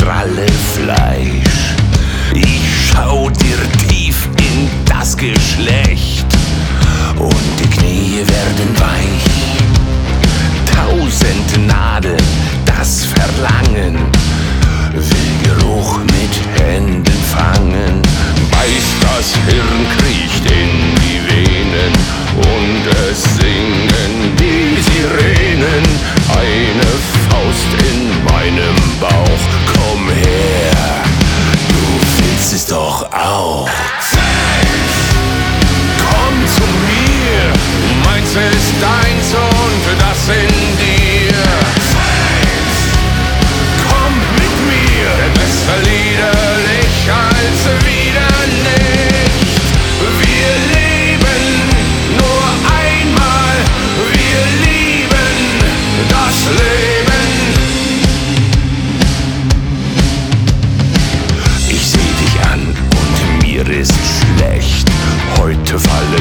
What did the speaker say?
stralle Fleisch. Ich schau dir tief in das Geschlecht und die Knie werden weich. 1000 Nadeln, das Verlangen will Geruch mit Händen fangen. Beißt das Hirn, kriecht in die Venen und es singen die Sirenen. Eine Faust in meinem Bauch, komm her, du willst es doch auch. Komm zu mir, meins ist deins und das in dir. Komm mit mir, besser liederlich als wieder nicht. Wir leben nur einmal, wir lieben das Leben. Ich seh dich an und mir ist schlecht. Heute fall